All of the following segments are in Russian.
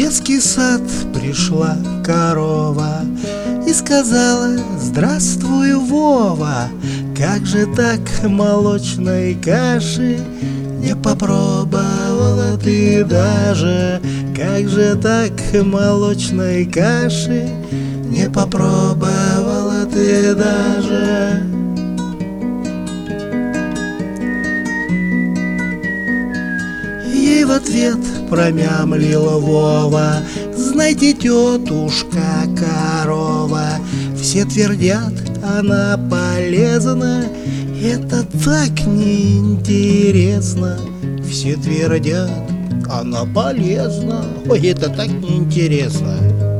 детский сад пришла корова и сказала: здравствуй, Вова, как же так молочной каши не попробовала ты даже? Как же так молочной каши не попробовала ты даже? Ей в ответ промямлила Вова: знаете, тетушка корова, все твердят, она полезна, это так неинтересно. Все твердят, она полезна, ой, это так неинтересно.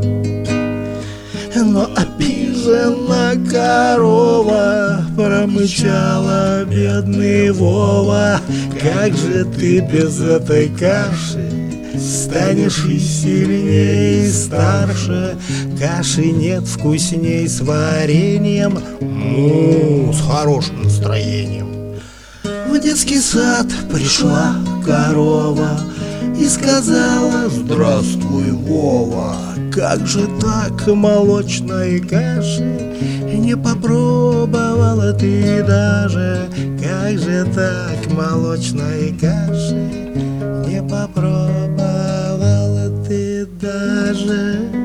Но обижена корова промычала бедный Вова: как же ты без этой каши станешь и сильнее, и старше? Каши нет вкусней с вареньем, с хорошим настроением. В детский сад пришла корова и сказала: здравствуй, Вова, как же так молочной каши не попробовала ты даже? Как же так молочной каши не попробовала ты даже?